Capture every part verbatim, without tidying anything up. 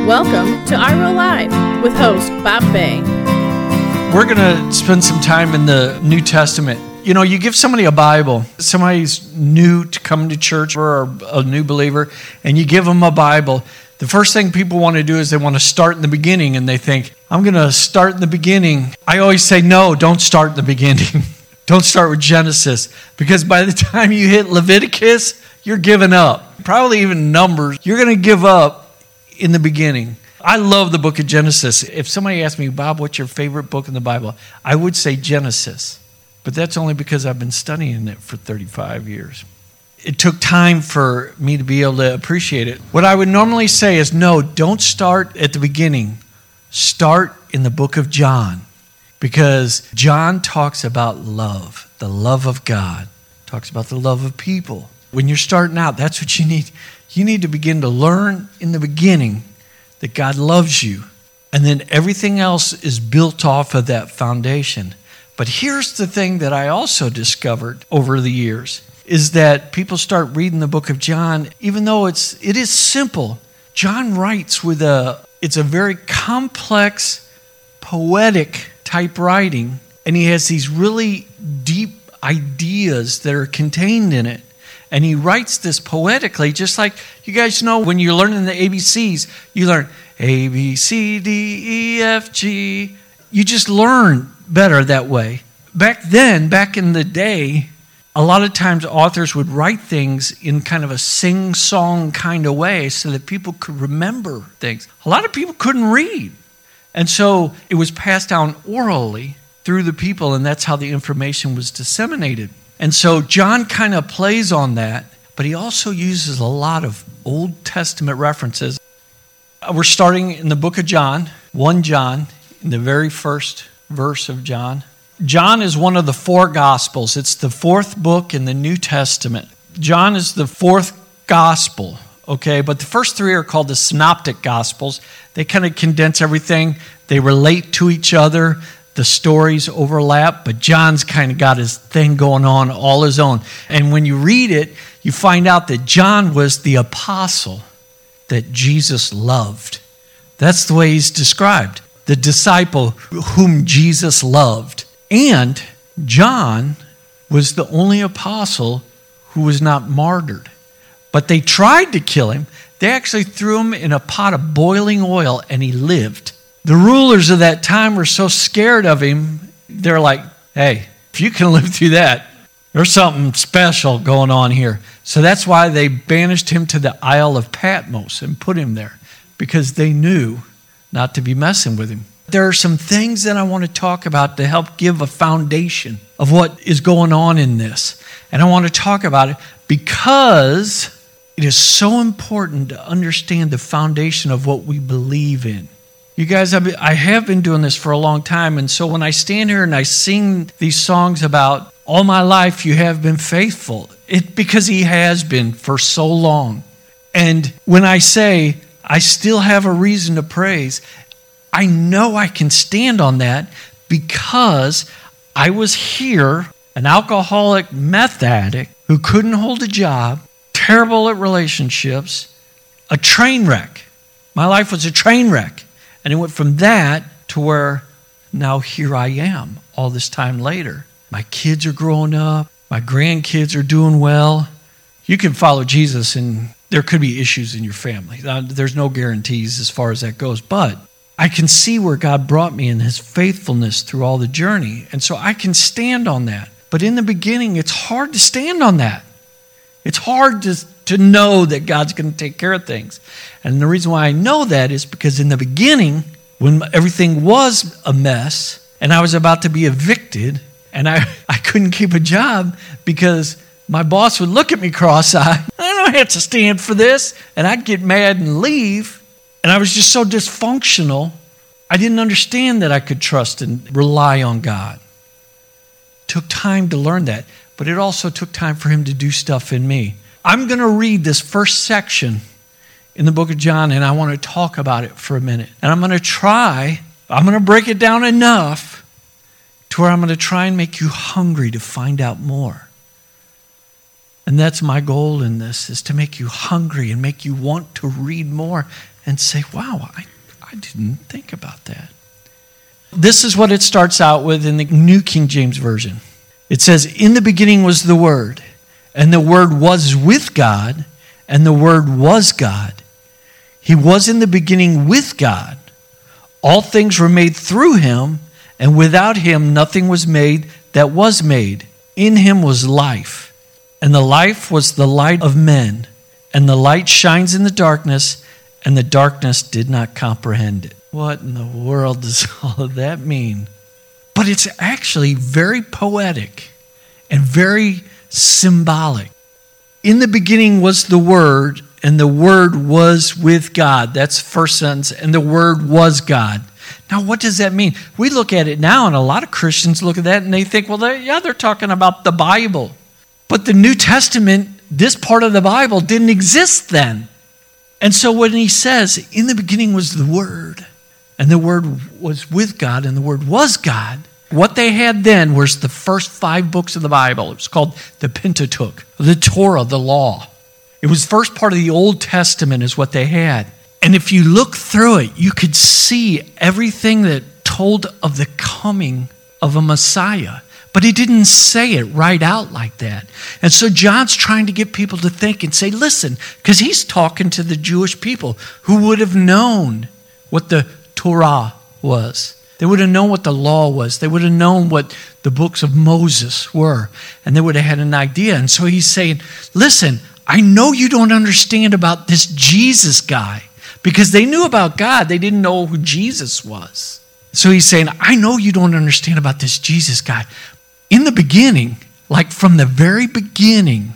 Welcome to I R O Live with host Bob Bay. We're going to spend some time in the New Testament. You know, you give somebody a Bible, somebody's new to come to church or a new believer, and you give them a Bible. The first thing people want to do is they want to start in the beginning, and they think, I'm going to start in the beginning. I always say, no, don't start in the beginning. Don't start with Genesis, because by the time you hit Leviticus, you're giving up. Probably even Numbers, you're going to give up in the beginning. I love the book of Genesis. If somebody asked me, Bob, what's your favorite book in the Bible? I would say Genesis. But that's only because I've been studying it for thirty-five years. It took time for me to be able to appreciate it. What I would normally say is, no, don't start at the beginning. Start in the book of John. Because John talks about love, the love of God. Talks about the love of people. When you're starting out, that's what you need. You need to begin to learn in the beginning that God loves you. And then everything else is built off of that foundation. But here's the thing that I also discovered over the years, is that people start reading the book of John, even though it's it is simple. John writes with a, it's a very complex, poetic type writing, and he has these really deep ideas that are contained in it. And he writes this poetically, just like you guys know when you're learning the A B Cs, you learn A, B, C, D, E, F, G. You just learn better that way. Back then, back in the day, a lot of times authors would write things in kind of a sing-song kind of way so that people could remember things. A lot of people couldn't read. And so it was passed down orally through the people, and that's how the information was disseminated. And so John kind of plays on that, but he also uses a lot of Old Testament references. We're starting in the book of John, First John, in the very first verse of John. John is one of the four Gospels. It's the fourth book in the New Testament. John is the fourth Gospel, okay? But the first three are called the Synoptic Gospels. They kind of condense everything. They relate to each other. The stories overlap, but John's kind of got his thing going on all his own. And when you read it, you find out that John was the apostle that Jesus loved. That's the way he's described. The disciple whom Jesus loved. And John was the only apostle who was not martyred. But they tried to kill him. They actually threw him in a pot of boiling oil, and he lived. The rulers of that time were so scared of him, they're like, hey, if you can live through that, there's something special going on here. So that's why they banished him to the Isle of Patmos and put him there, because they knew not to be messing with him. There are some things that I want to talk about to help give a foundation of what is going on in this. And I want to talk about it because it is so important to understand the foundation of what we believe in. You guys, I have been doing this for a long time, and so when I stand here and I sing these songs about all my life you have been faithful, it because he has been for so long. And when I say I still have a reason to praise, I know I can stand on that because I was here, an alcoholic meth addict who couldn't hold a job, terrible at relationships, a train wreck. My life was a train wreck. And it went from that to where now here I am all this time later. My kids are growing up. My grandkids are doing well. You can follow Jesus and there could be issues in your family. There's no guarantees as far as that goes. But I can see where God brought me in his faithfulness through all the journey. And so I can stand on that. But in the beginning, it's hard to stand on that. It's hard to, to know that God's going to take care of things. And the reason why I know that is because in the beginning, when everything was a mess, and I was about to be evicted, and I, I couldn't keep a job because my boss would look at me cross-eyed. I don't have to stand for this. And I'd get mad and leave. And I was just so dysfunctional, I didn't understand that I could trust and rely on God. It took time to learn that. But it also took time for him to do stuff in me. I'm going to read this first section in the book of John, and I want to talk about it for a minute. And I'm going to try, I'm going to break it down enough to where I'm going to try and make you hungry to find out more. And that's my goal in this, is to make you hungry and make you want to read more and say, wow, I, I didn't think about that. This is what it starts out with in the New King James Version. It says, in the beginning was the Word, and the Word was with God, and the Word was God. He was in the beginning with God. All things were made through him, and without him nothing was made that was made. In him was life, and the life was the light of men. And the light shines in the darkness, and the darkness did not comprehend it. What in the world does all of that mean? But it's actually very poetic and very symbolic. In the beginning was the Word, and the Word was with God. That's the first sentence. And the Word was God. Now, what does that mean? We look at it now, and a lot of Christians look at that, and they think, well, they're, yeah, they're talking about the Bible. But the New Testament, this part of the Bible, didn't exist then. And so when he says, in the beginning was the Word, and the Word was with God, and the Word was God, what they had then was the first five books of the Bible. It was called the Pentateuch, the Torah, the law. It was the first part of the Old Testament is what they had. And if you look through it, you could see everything that told of the coming of a Messiah. But he didn't say it right out like that. And so John's trying to get people to think and say, listen, because he's talking to the Jewish people who would have known what the Torah was. They would have known what the law was. They would have known what the books of Moses were. And they would have had an idea. And so he's saying, listen, I know you don't understand about this Jesus guy. Because they knew about God. They didn't know who Jesus was. So he's saying, I know you don't understand about this Jesus guy. In the beginning, like from the very beginning,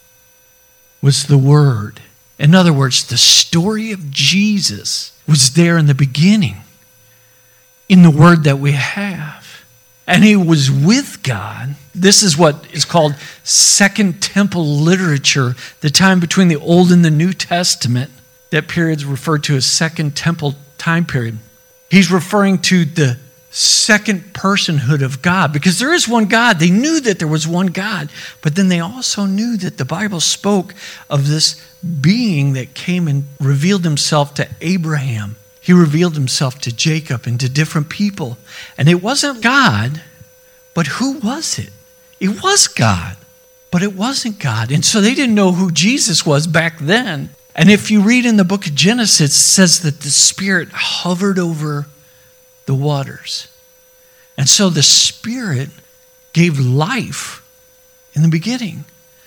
was the Word. In other words, the story of Jesus was there in the beginning. In the Word that we have. And he was with God. This is what is called Second Temple literature, the time between the Old and the New Testament. That period is referred to as Second Temple time period. He's referring to the second personhood of God, because there is one God. They knew that there was one God, but then they also knew that the Bible spoke of this being that came and revealed himself to Abraham. He revealed himself to Jacob and to different people. And it wasn't God, but who was it? It was God, but it wasn't God. And so they didn't know who Jesus was back then. And if you read in the book of Genesis, it says that the Spirit hovered over the waters. And so the Spirit gave life in the beginning.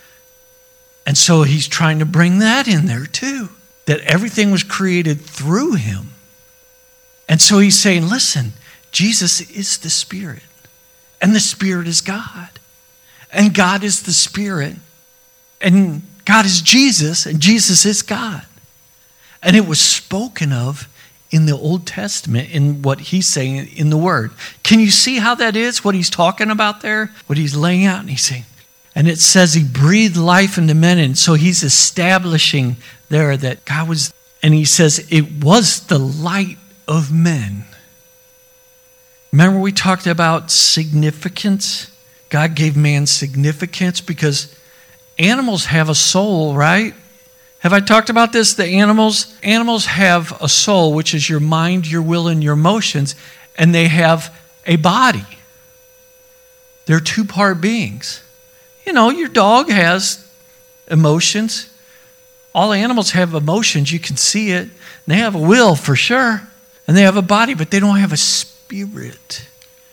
And so he's trying to bring that in there too, that everything was created through him. And so he's saying, listen, Jesus is the Spirit, and the Spirit is God, and God is the Spirit, and God is Jesus, and Jesus is God. And it was spoken of in the Old Testament in what he's saying in the Word. Can you see how that is, what he's talking about there? What he's laying out, and he's saying, and it says he breathed life into men, and so he's establishing there that God was, and he says it was the light of men. Remember we talked about significance? God gave man significance because animals have a soul, right? Have I talked about this? The animals, animals have a soul, which is your mind, your will, and your emotions, and they have a body. They're two-part beings. You know, your dog has emotions. All animals have emotions. You can see it. They have a will for sure, and they have a body, but they don't have a spirit.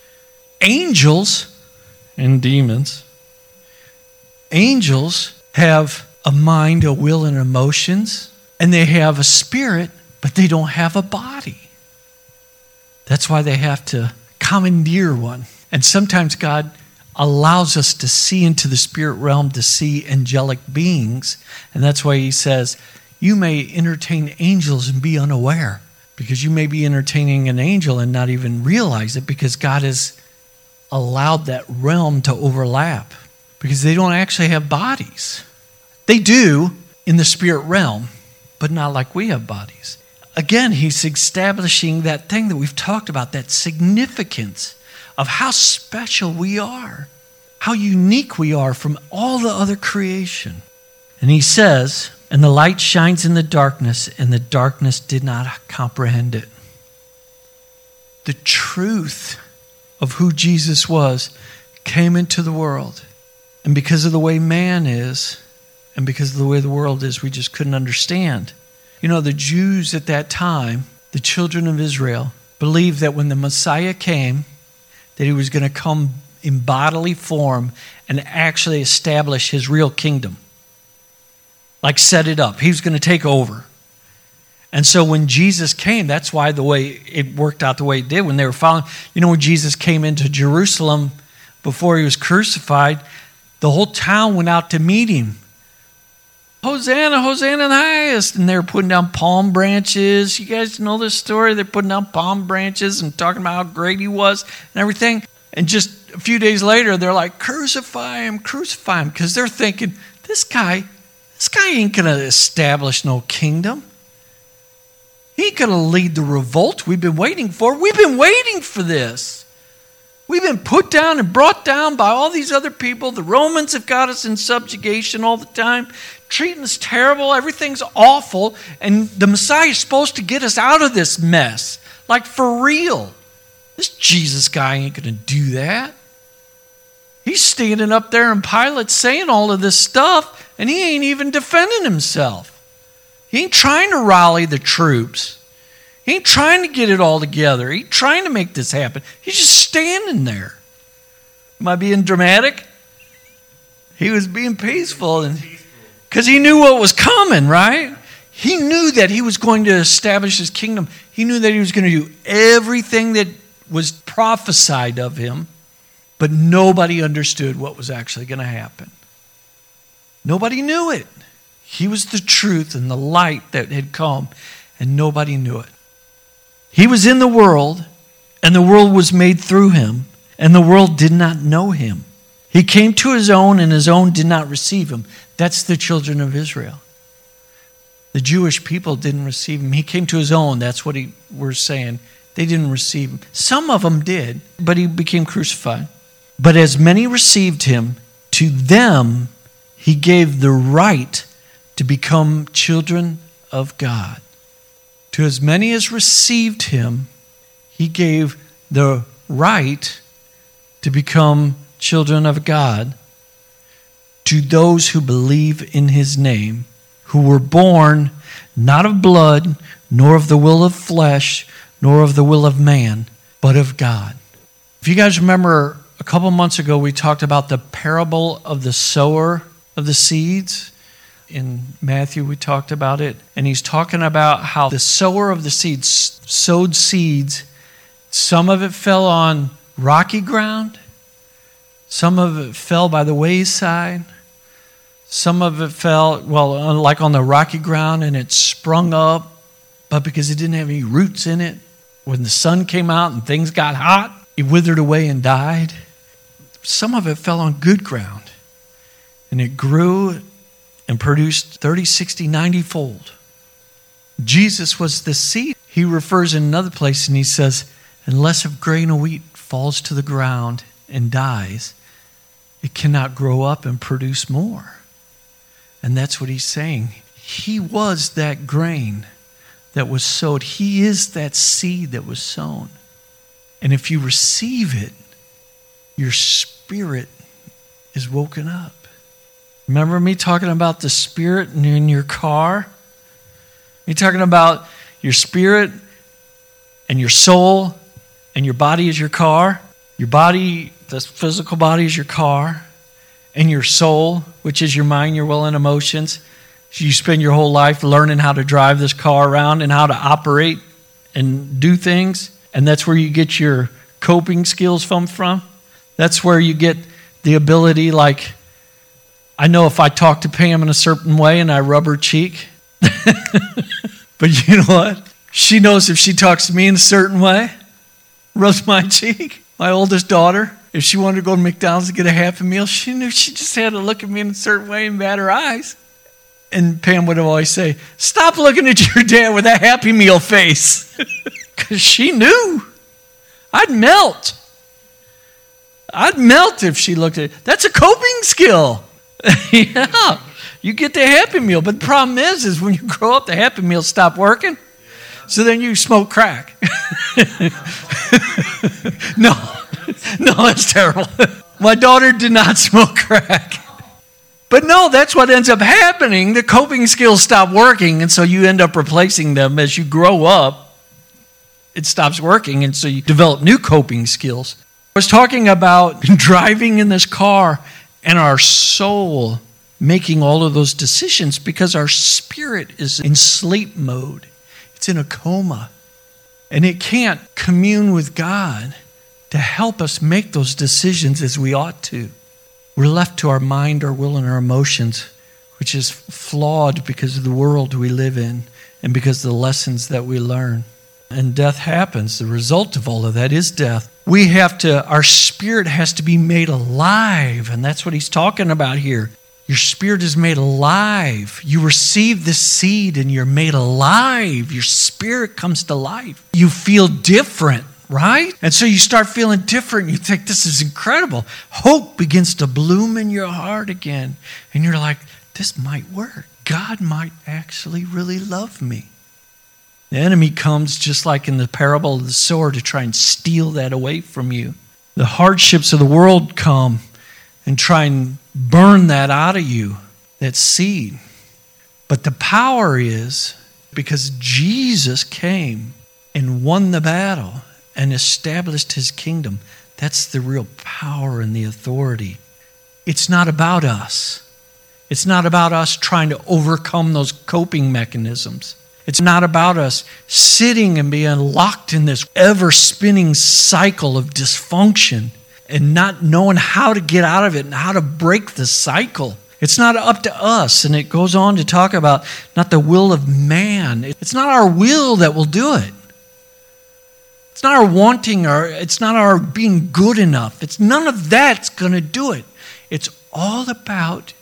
Angels and demons Angels have a mind, a will, and emotions, and they have a spirit, but they don't have a body. That's why they have to commandeer one. And sometimes God allows us to see into the spirit realm, to see angelic beings, and that's why he says, you may entertain angels and be unaware, because you may be entertaining an angel and not even realize it, because God has allowed that realm to overlap. Because they don't actually have bodies. They do in the spirit realm, but not like we have bodies. Again, he's establishing that thing that we've talked about, that significance of how special we are, how unique we are from all the other creation. And he says, And the light shines in the darkness, and the darkness did not comprehend it. The truth of who Jesus was came into the world. And because of the way man is, and because of the way the world is, we just couldn't understand. You know, the Jews at that time, the children of Israel, believed that when the Messiah came, that he was going to come in bodily form and actually establish his real kingdom. Like set it up. He was going to take over. And so when Jesus came, that's why the way it worked out the way it did. When they were following, you know, when Jesus came into Jerusalem before he was crucified, the whole town went out to meet him. Hosanna, Hosanna in the highest. And they were putting down palm branches. You guys know this story? They're putting down palm branches and talking about how great he was and everything. And just a few days later, they're like, crucify him, crucify him. Because they're thinking, this guy, this guy ain't going to establish no kingdom. He ain't going to lead the revolt we've been waiting for. We've been waiting for this. We've been put down and brought down by all these other people. The Romans have got us in subjugation all the time, treating us terrible. Everything's awful. And the Messiah is supposed to get us out of this mess. Like for real. This Jesus guy ain't going to do that. He's standing up there in Pilate saying all of this stuff, and he ain't even defending himself. He ain't trying to rally the troops. He ain't trying to get it all together. He ain't trying to make this happen. He's just standing there. Am I being dramatic? He was being peaceful, and because he knew what was coming, right? He knew that he was going to establish his kingdom. He knew that he was going to do everything that was prophesied of him, but nobody understood what was actually going to happen. Nobody knew it. He was the truth and the light that had come, and nobody knew it. He was in the world, and the world was made through him, and the world did not know him. He came to his own, and his own did not receive him. That's the children of Israel. The Jewish people didn't receive him. He came to his own. That's what he, we're saying. They didn't receive him. Some of them did, but he became crucified. But as many received him, to them he gave the right to become children of God. To as many as received him, he gave the right to become children of God. To those who believe in his name, who were born not of blood, nor of the will of flesh, nor of the will of man, but of God. If you guys remember, a couple months ago, we talked about the parable of the sower of the seeds. In Matthew, we talked about it. And he's talking about how the sower of the seeds sowed seeds. Some of it fell on rocky ground. Some of it fell by the wayside. Some of it fell, well, like on the rocky ground, and it sprung up. But because it didn't have any roots in it, when the sun came out and things got hot, it withered away and died. Some of it fell on good ground. And it grew and produced thirty, sixty, ninety fold. Jesus was the seed. He refers in another place and he says, unless a grain of wheat falls to the ground and dies, it cannot grow up and produce more. And that's what he's saying. He was that grain that was sowed. He is that seed that was sown. And if you receive it, your spirit is woken up. Remember me talking about the spirit in your car? Me talking about your spirit and your soul and your body is your car. Your body, the physical body is your car. And your soul, which is your mind, your will, and emotions. You spend your whole life learning how to drive this car around and how to operate and do things. And that's where you get your coping skills from. from. That's where you get the ability, like, I know if I talk to Pam in a certain way and I rub her cheek, but you know what? She knows if she talks to me in a certain way, rubs my cheek. My oldest daughter, if she wanted to go to McDonald's to get a Happy Meal, she knew she just had to look at me in a certain way and bat her eyes. And Pam would always say, stop looking at your dad with that Happy Meal face. Because she knew. I'd melt. I'd melt if she looked at it. That's a coping skill. Yeah. You get the Happy Meal. But the problem is, is when you grow up, the Happy Meals stop working. So then you smoke crack. no, no, that's terrible. My daughter did not smoke crack. But no, that's what ends up happening. The coping skills stop working, and so you end up replacing them as you grow up. It stops working, and so you develop new coping skills. I was talking about driving in this car and our soul making all of those decisions because our spirit is in sleep mode. It's in a coma, and it can't commune with God to help us make those decisions as we ought to. We're left to our mind, our will, and our emotions, which is flawed because of the world we live in and because of the lessons that we learn. And death happens. The result of all of that is death. We have to, our spirit has to be made alive, and that's what he's talking about here. Your spirit is made alive. You receive the seed and you're made alive. Your spirit comes to life. You feel different. Right? And so you start feeling different. You think, this is incredible. Hope begins to bloom in your heart again. And you're like, this might work. God might actually really love me. The enemy comes just like in the parable of the sower to try and steal that away from you. The hardships of the world come and try and burn that out of you, that seed. But the power is because Jesus came and won the battle and established his kingdom. That's the real power and the authority. It's not about us. It's not about us trying to overcome those coping mechanisms. It's not about us sitting and being locked in this ever-spinning cycle of dysfunction and not knowing how to get out of it and how to break the cycle. It's not up to us. And it goes on to talk about not the will of man. It's not our will that will do it. It's not our wanting, or it's not our being good enough. It's none of that's going to do it. It's all about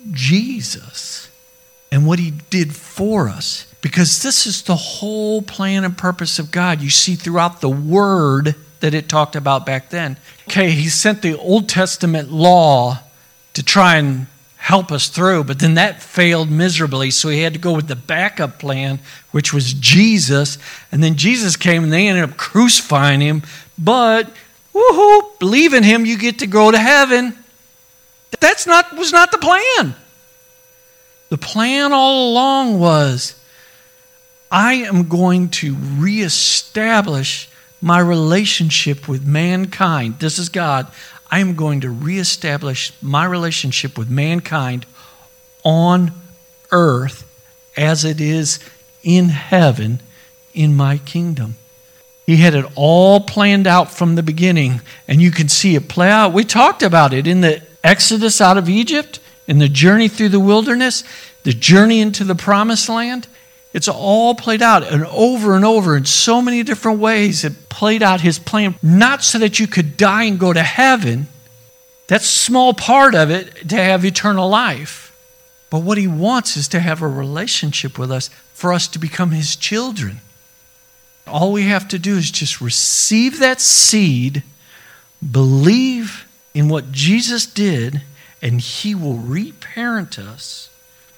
Jesus and what he did for us. Because this is the whole plan and purpose of God. You see throughout the word that it talked about back then. Okay, he sent the Old Testament law to try and help us through, but then that failed miserably, so he had to go with the backup plan, which was Jesus. And then Jesus came and they ended up crucifying him. But, woohoo, believe in him, you get to go to heaven. That's not was not the plan. The plan all along was, I am going to reestablish my relationship with mankind. This is God. I am going to reestablish my relationship with mankind on earth as it is in heaven in my kingdom. He had it all planned out from the beginning, and you can see it play out. We talked about it in the Exodus out of Egypt, in the journey through the wilderness, the journey into the promised land. It's all played out, and over and over in so many different ways it played out his plan, not so that you could die and go to heaven. That's a small part of it, to have eternal life. But what he wants is to have a relationship with us, for us to become his children. All we have to do is just receive that seed, believe in what Jesus did, and he will reparent us,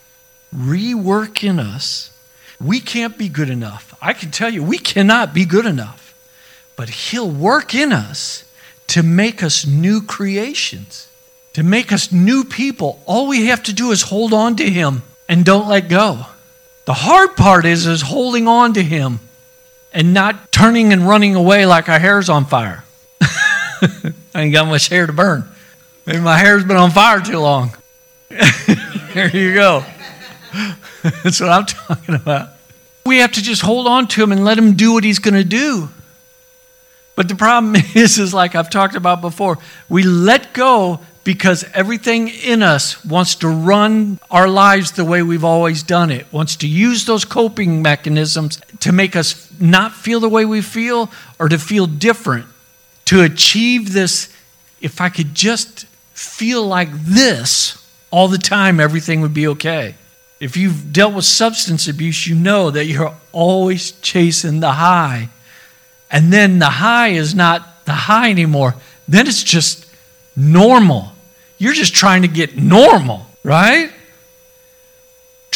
rework in us. We can't be good enough. I can tell you, we cannot be good enough. But he'll work in us to make us new creations, to make us new people. All we have to do is hold on to him and don't let go. The hard part is, is holding on to him and not turning and running away like our hair's on fire. I ain't got much hair to burn. Maybe my hair's been on fire too long. There you go. That's what I'm talking about. We have to just hold on to him and let him do what he's going to do. But the problem is, is like I've talked about before, we let go because everything in us wants to run our lives the way we've always done it, wants to use those coping mechanisms to make us not feel the way we feel or to feel different, to achieve this. If I could just feel like this all the time, everything would be okay. If you've dealt with substance abuse, you know that you're always chasing the high. And then the high is not the high anymore. Then it's just normal. You're just trying to get normal, right?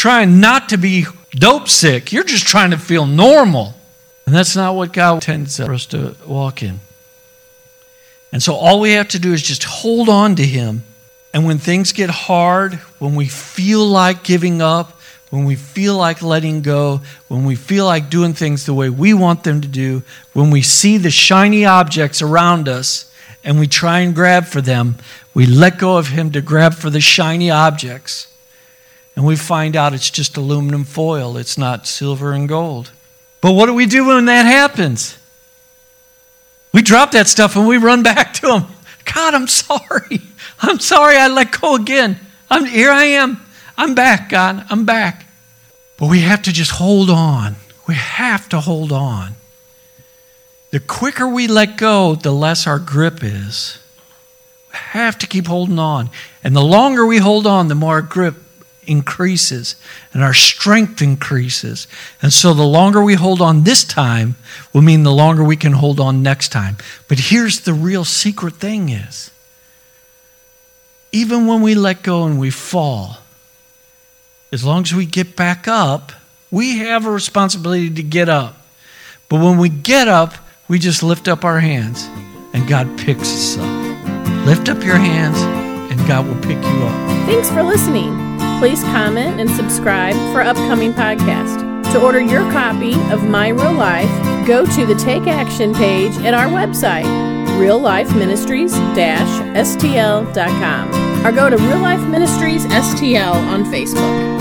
trying not to be dope sick. You're just trying to feel normal. And that's not what God intends for us to walk in. And so all we have to do is just hold on to him. And when things get hard, when we feel like giving up, when we feel like letting go, when we feel like doing things the way we want them to do, when we see the shiny objects around us and we try and grab for them, we let go of him to grab for the shiny objects. And we find out it's just aluminum foil. It's not silver and gold. But what do we do when that happens? We drop that stuff and we run back to him. God, I'm sorry. I'm sorry I let go again. I'm, here I am. I'm back, God. I'm back. But we have to just hold on. We have to hold on. The quicker we let go, the less our grip is. We have to keep holding on. And the longer we hold on, the more our grip increases and our strength increases. And so the longer we hold on this time will mean the longer we can hold on next time. But here's the real secret thing is, even when we let go and we fall, as long as we get back up, we have a responsibility to get up. But when we get up, we just lift up our hands and God picks us up. Lift up your hands and God will pick you up. Thanks for listening. Please comment and subscribe for upcoming podcasts. To order your copy of My Real Life, go to the Take Action page at our website, real life ministries dash s t l dot com, or go to Real Life Ministries S T L on Facebook.